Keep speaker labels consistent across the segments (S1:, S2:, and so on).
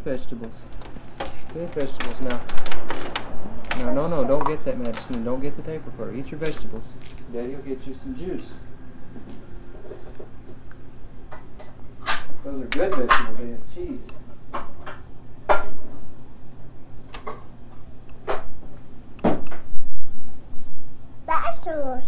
S1: Good vegetables. Good vegetables. Now. No, don't get that medicine and don't get the tape recorder. Eat your vegetables. Daddy will get you some juice. Those are good vegetables. They have cheese.
S2: Vegetables.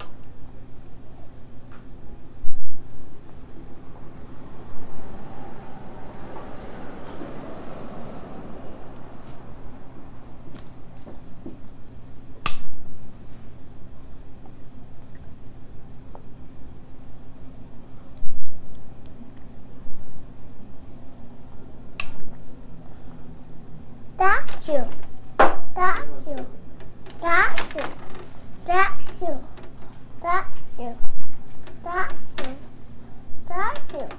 S2: That's you. That's you. That's you. That's you. That's you. That's you. That's you.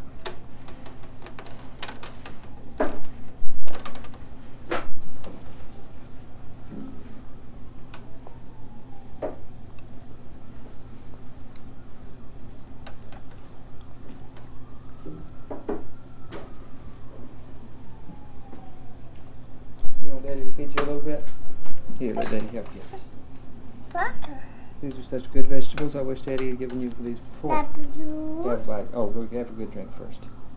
S1: You want Daddy to feed you a little bit? Here, let Daddy help you.
S2: Butter.
S1: These are such good vegetables. I wish Daddy had given you these before. Have a
S2: Vegetables.
S1: bite. Oh, go have a good drink first.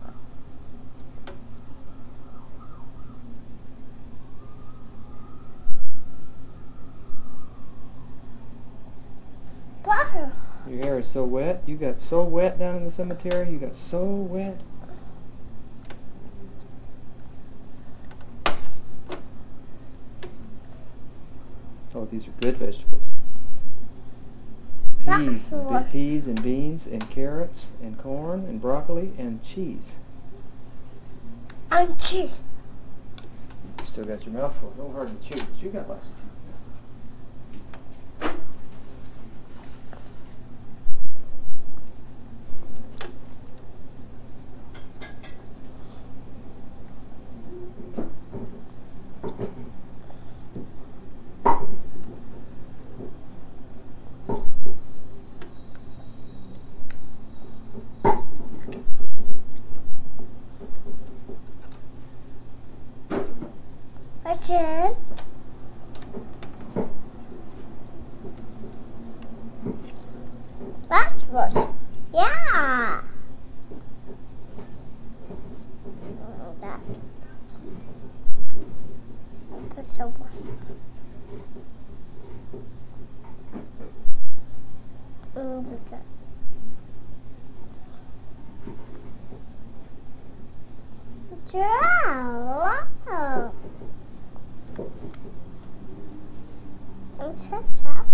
S2: Butter.
S1: Your hair is so wet. You got so wet down in the cemetery. You got so wet. Oh, these are good vegetables. Peas and beans and carrots and corn and broccoli and cheese.
S2: And cheese.
S1: You still got your mouth full. Don't hardly chew, but you got lots of cheese.
S2: Again. Vegetables. Yeah. That. Vegetables. That. Yeah. Wow. It's so soft.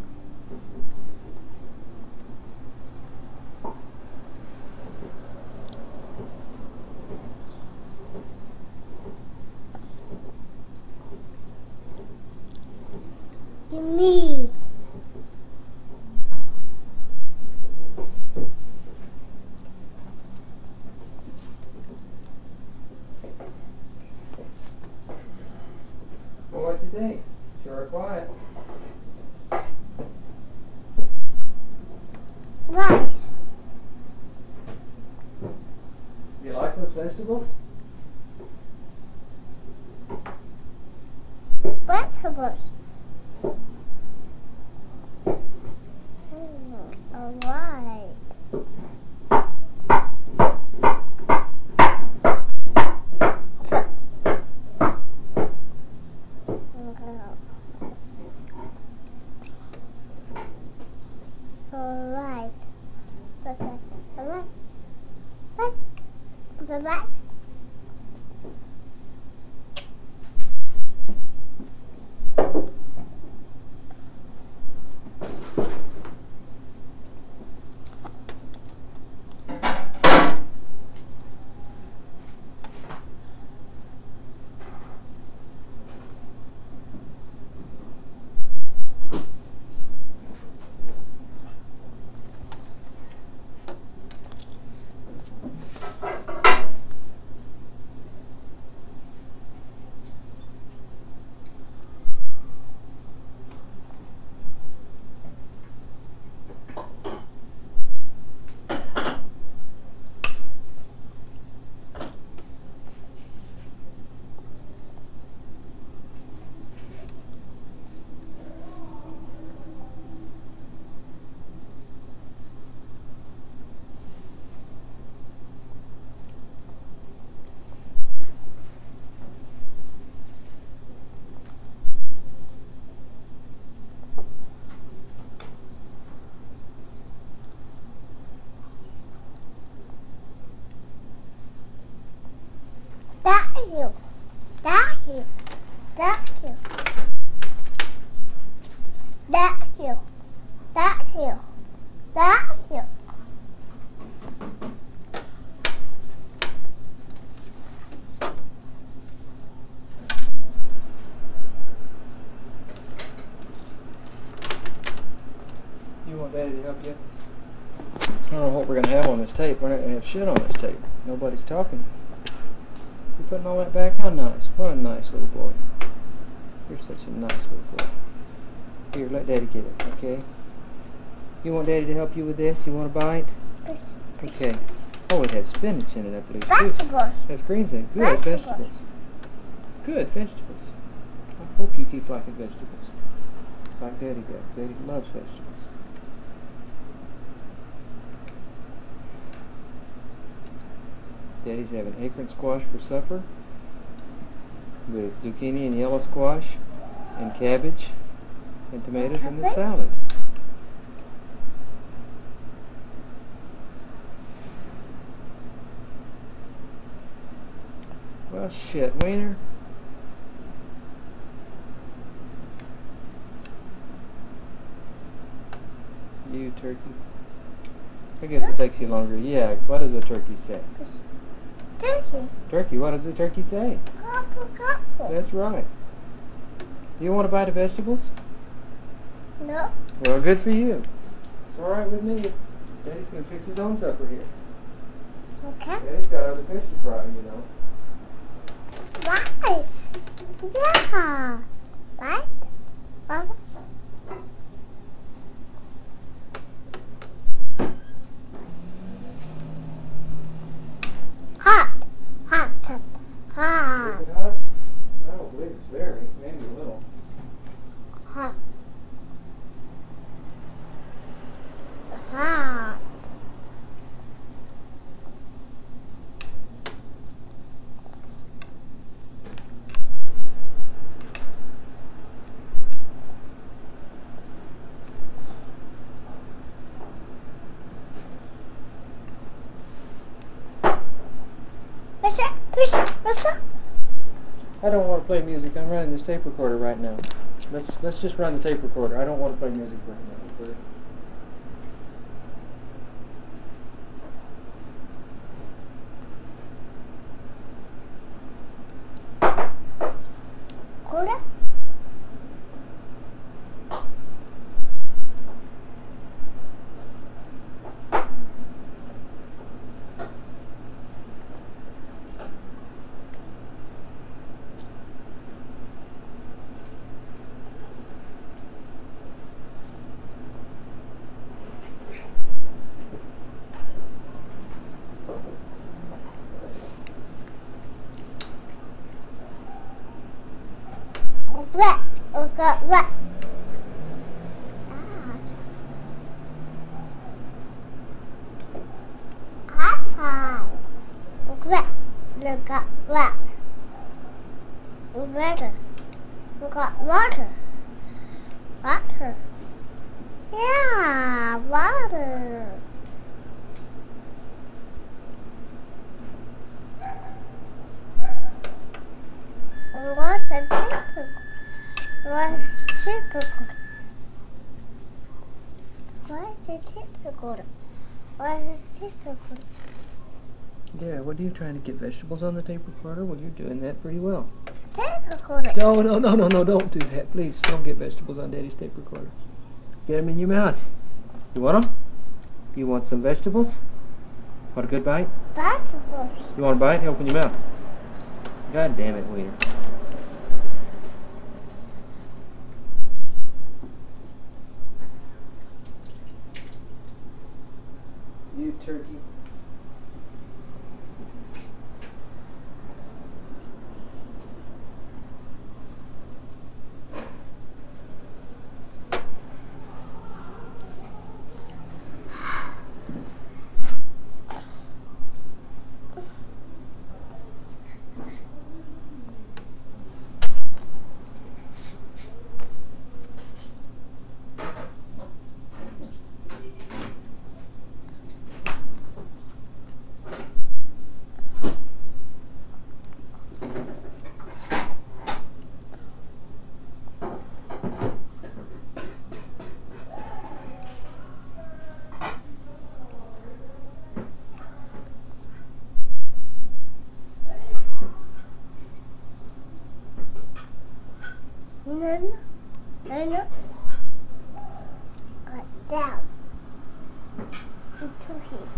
S2: Me.
S1: Well, what'd you think? Sure quiet.
S2: Rice.
S1: You like those vegetables?
S2: Vegetables. Alright. Alright. That's it. Alright. What? The what? you. Thank you. Thank you. Thank you. Thank you. Thank you.
S1: You want Daddy to help you? I don't know what we're going to have on this tape. We're not going to have shit on this tape. Nobody's talking. You're putting all that back? How nice. What a nice little boy. You're such a nice little boy. Here, let Daddy get it, okay? You want Daddy to help you with this? You want a bite? Okay. Oh, it has spinach in it, I believe, too.
S2: Vegetables.
S1: It has greens in it. Good,
S2: Vegetables.
S1: vegetables. Good, vegetables. I hope you keep liking vegetables. Like Daddy does. Daddy loves vegetables. Daddy's having acorn squash for supper with zucchini and yellow squash and cabbage and tomatoes and the
S2: Cabbage?
S1: salad. Well, shit, Wiener. You turkey. I guess it takes you longer. Yeah, what does a turkey say?
S2: Turkey.
S1: Turkey, what does the turkey say?
S2: Gobble, gobble.
S1: That's right. You want to buy the vegetables?
S2: No.
S1: Well, good for you. It's all right with me. Daddy's going to fix his own supper here.
S2: Okay.
S1: Daddy's got other fish to fry, you know.
S2: Rice. Yeah. Right? Mama? Hot. Hot. Hot. Hot.
S1: Is it hot? I don't believe it's very. Maybe a little.
S2: Hot. Hot. What's up?
S1: I don't want to play music. I'm running this tape recorder right now. Let's just run the tape recorder. I don't want to play music right now. Okay?
S2: Cola? Wet. Got wet. Outside. Wet. Got wet. Water. Got water. Water. Yeah, water. What's a typical? What's typical? What's a typical? What's a typical?
S1: Yeah, what are you trying to get vegetables on the tape recorder? Well, you're doing that pretty well.
S2: Typical.
S1: No, don't do that. Please, don't get vegetables on Daddy's tape recorder. Get them in your mouth. You want them? You want some vegetables? Want a good bite?
S2: Vegetables.
S1: You want a bite? Open your mouth. God damn it, Wiener. You turkey.
S2: down. And turkeys.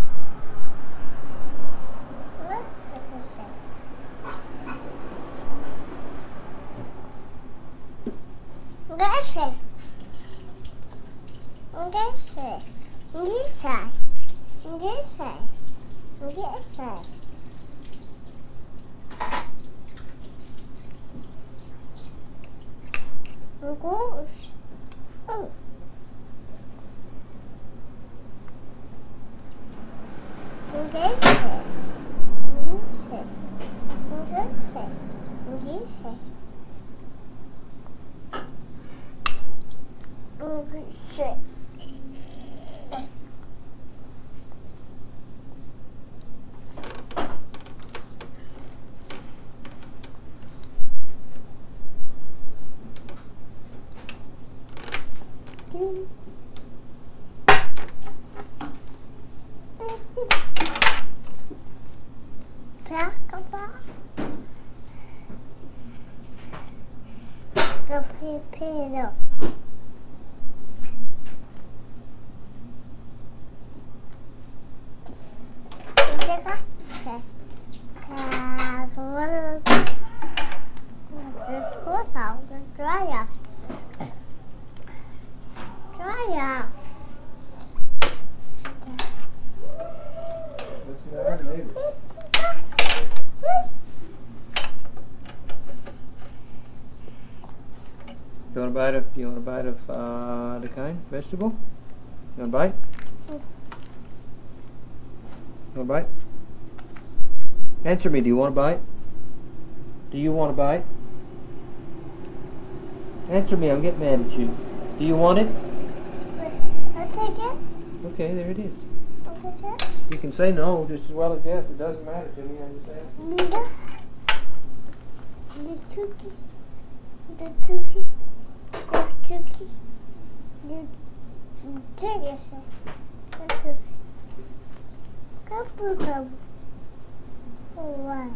S2: What's the question? Gashi. Gashi. Gisa. Gisa. Gisa. Goose. Oh. Gisa. Gisa. Gisa. Gisa. Gisa. The pipino.
S1: What's the matter, neighbors? You want a bite of the kind vegetable? You want a bite? You want a bite? Answer me. Do you want a bite? Do you want a bite? Answer me. I'm getting mad at you. Do you want it?
S2: I'll take it.
S1: Okay, there it is.
S2: I'll take it.
S1: You can say no just as well as yes. It doesn't matter to me. Understand?
S2: Nina. The turkey. The turkey. The turkey. The turkey. The turkey. Couple, couple. Oh, wow.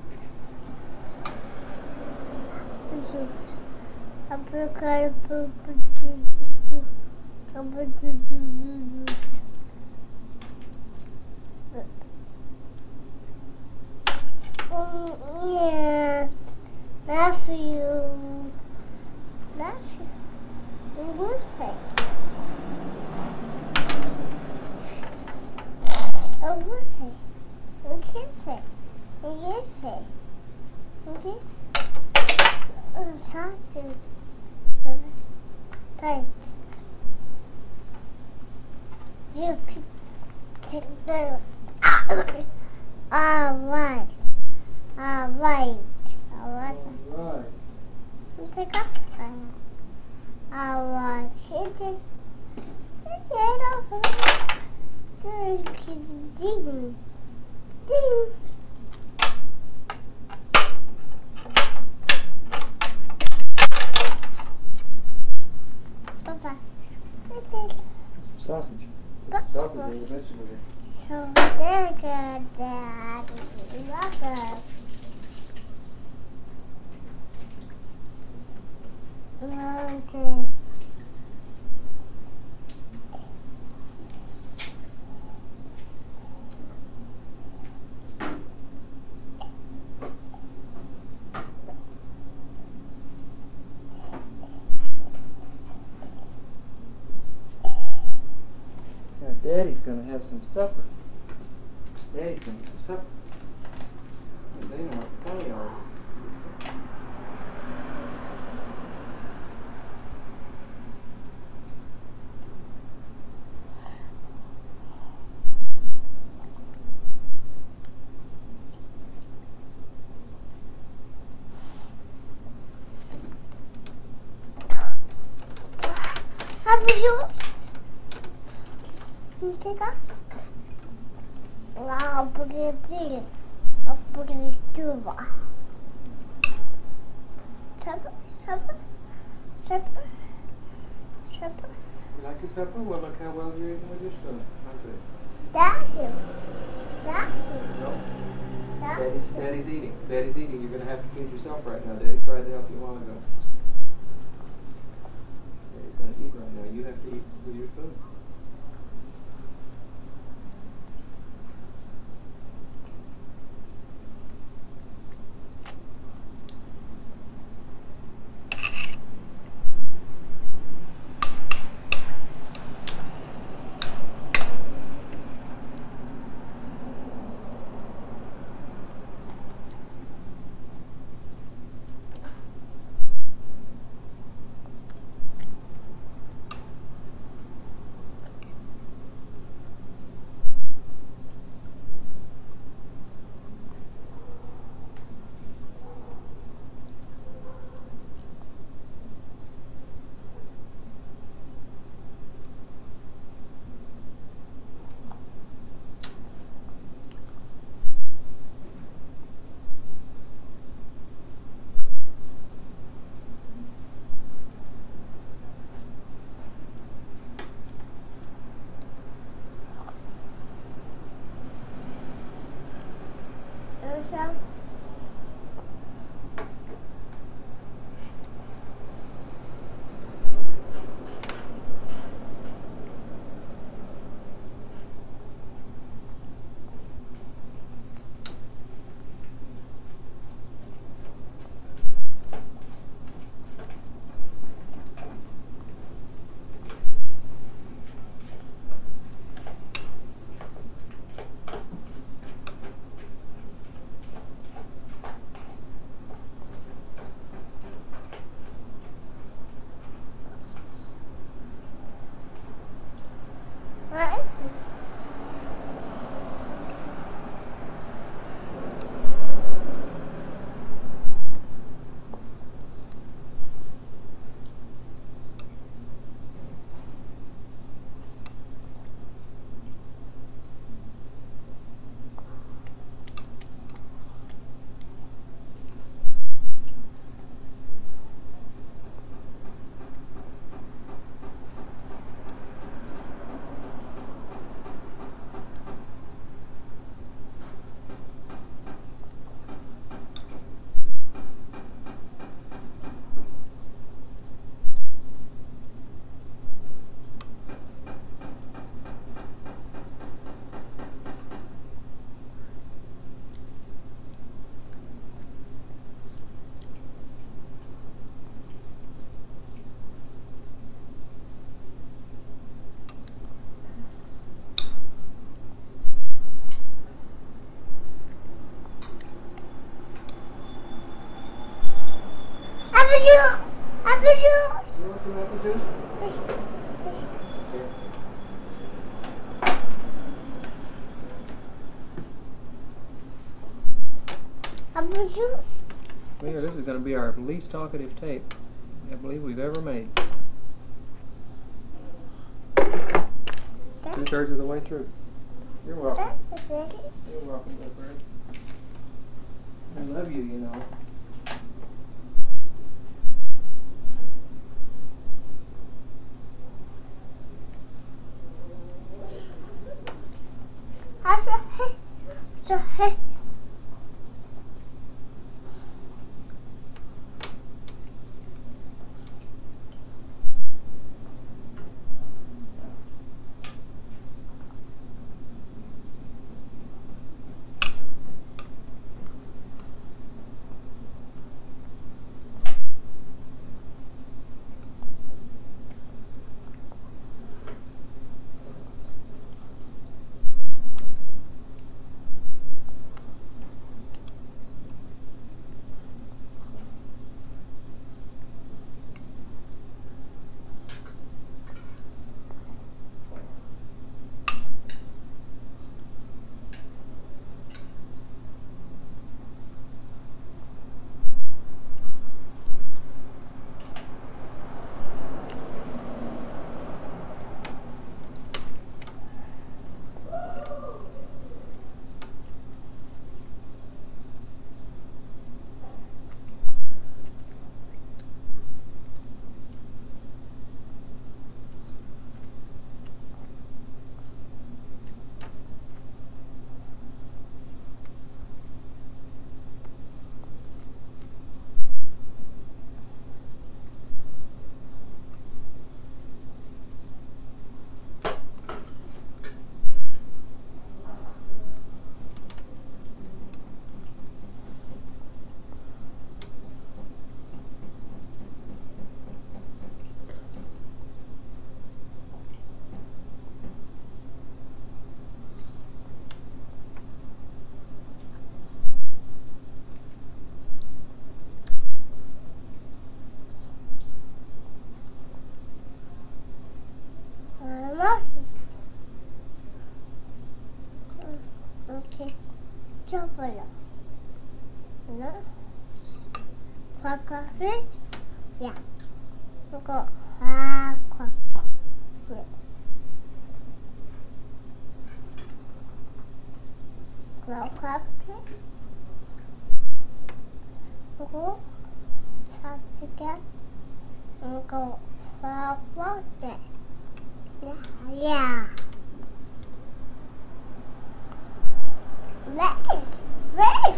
S2: Yeah, Matthew. What say? Oh, what say? What can say? What say? What say? Sausage. Tight. You pick the. Alright. Alright. Alright.
S1: Right.
S2: Take up. Alright. Ding. Ding. Papa.
S1: Some sausage. Put some sausage in the vegetable there.
S2: So they're good, Dad. Not good. Okay.
S1: Now, Daddy's gonna have some supper. Daddy's gonna have some supper. They know what to tell you already.
S2: How about you? You take off? I'll put it in. I'll put it in Cuba. Supper? Supper? Supper? Supper?
S1: You like your supper? Well, look how well you're eating with your spoon. How's it?
S2: Thank you. Thank you.
S1: No?
S2: Thank
S1: Daddy's eating. Daddy's eating. You're gonna have to feed yourself right now. Daddy tried to help you a while ago. Daddy's gonna eat right now. You have to eat with your spoon. some apple juice? Here.
S2: Apple juice?
S1: Well, here, this is going to be our least talkative tape I believe we've ever made. 2/3 of the way through. You're welcome. You're welcome, good bird. I love you, you know.
S2: Okay, chocolate. No? Quacker fish? Yeah. We'll go quacker fish. Quacker fish. We'll go tap together and go quacker fish. Yeah. Race!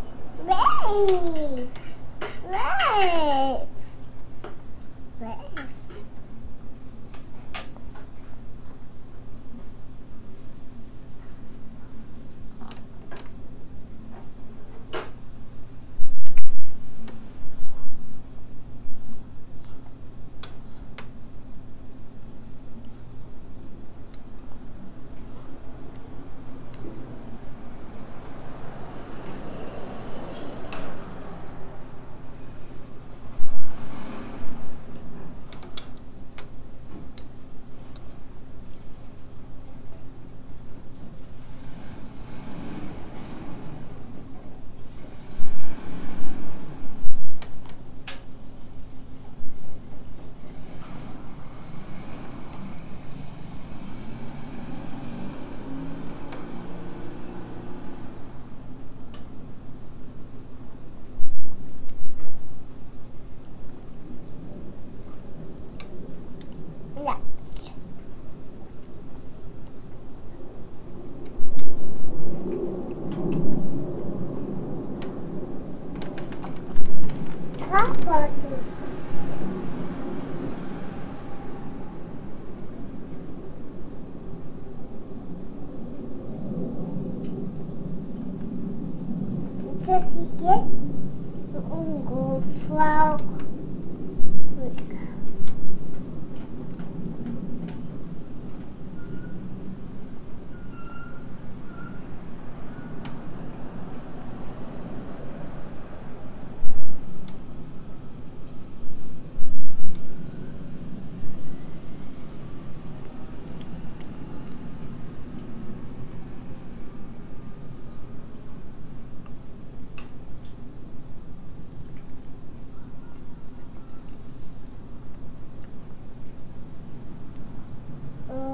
S2: Does he get go flower?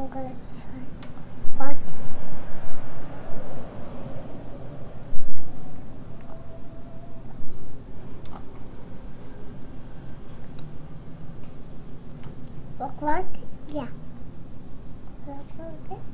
S2: I'm gonna try. What? What? Yeah. Okay.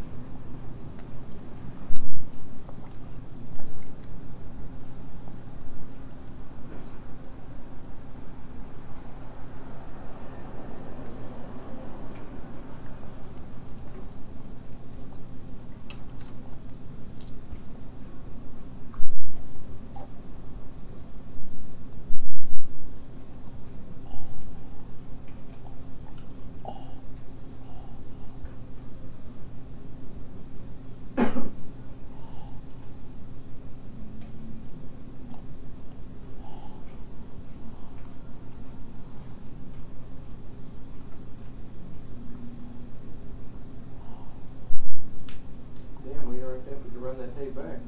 S1: Damn, we are right there. We could run that tape back.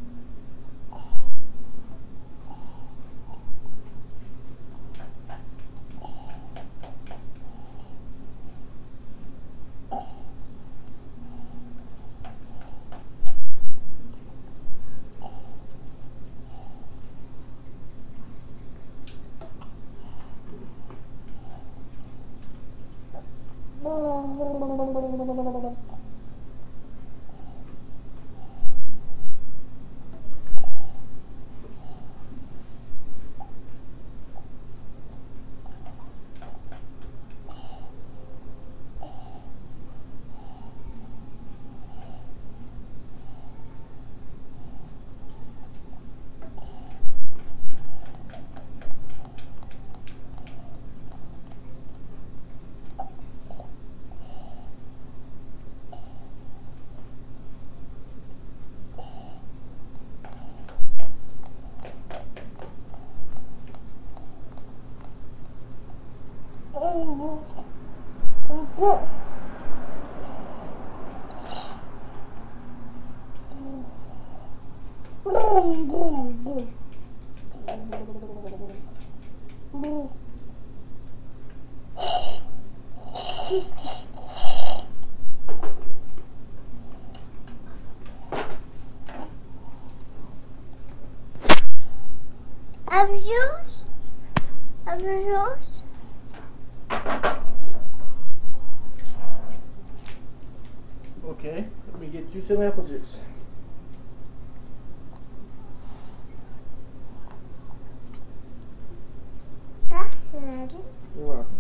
S2: Abuse?
S1: Okay, let me get you some apple juice.
S2: Ready?
S1: You're welcome.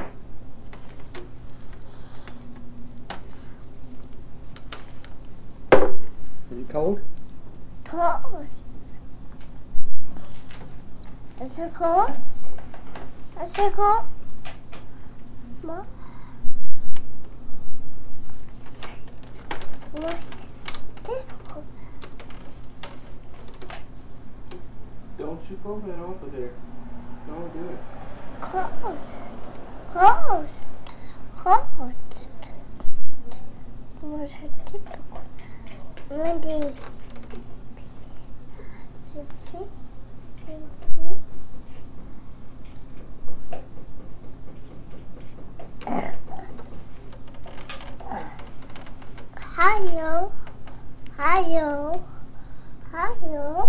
S1: Is it cold?
S2: Cold. Is it cold? Is it cold? What? What?
S1: Don't you pull that off of there. Don't do it.
S2: Cold. Cold. Cold. What a typical. Ready. Hello. Hello. Hello.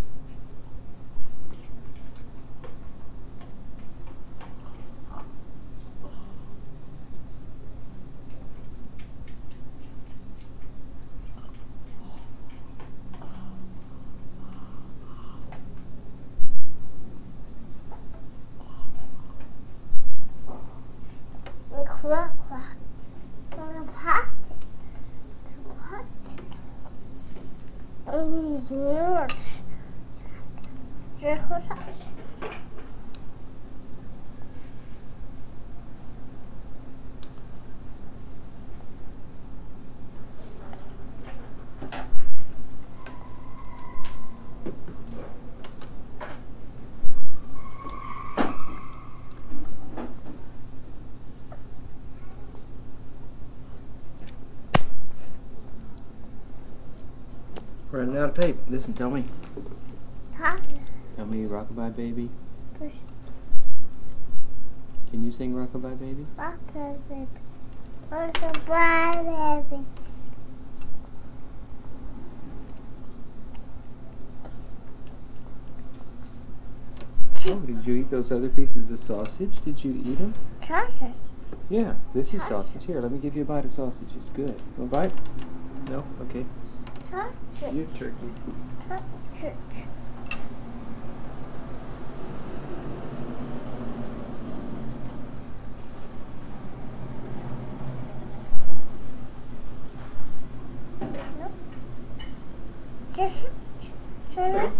S2: Quack, quack. Pot. Pot. Nuts.
S1: Running out of tape. Listen, tell me.
S2: Huh?
S1: Tell me Rockabye Baby.
S2: Push.
S1: Can you sing Rockabye Baby?
S2: Rock, baby. Rockabye, baby.
S1: Oh, did you eat those other pieces of sausage? Did you eat them?
S2: Sausage.
S1: Yeah, this is sausage. Here, let me give you a bite of sausage. It's good. Want a bite? No? Okay.
S2: Sausage.
S1: You turkey.
S2: Sausage. Nope. Just turn it.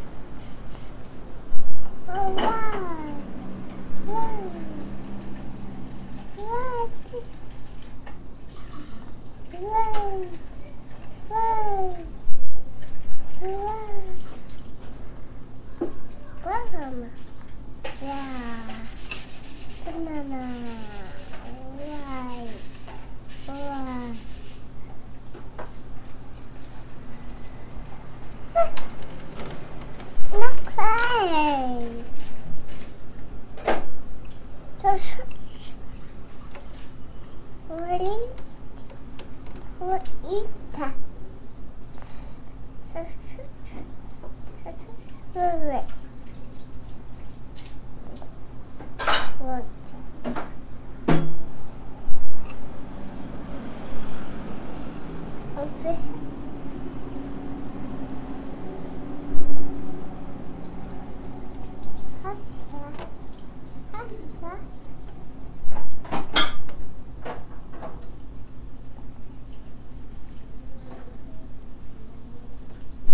S2: Oh, wow. Wow. Wow. Wow. Wow. Wow. Banana. Yeah. Banana. Right. Right. Okay. Just ready for eat that.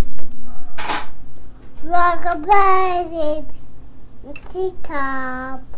S2: Rockabye, baby. Top.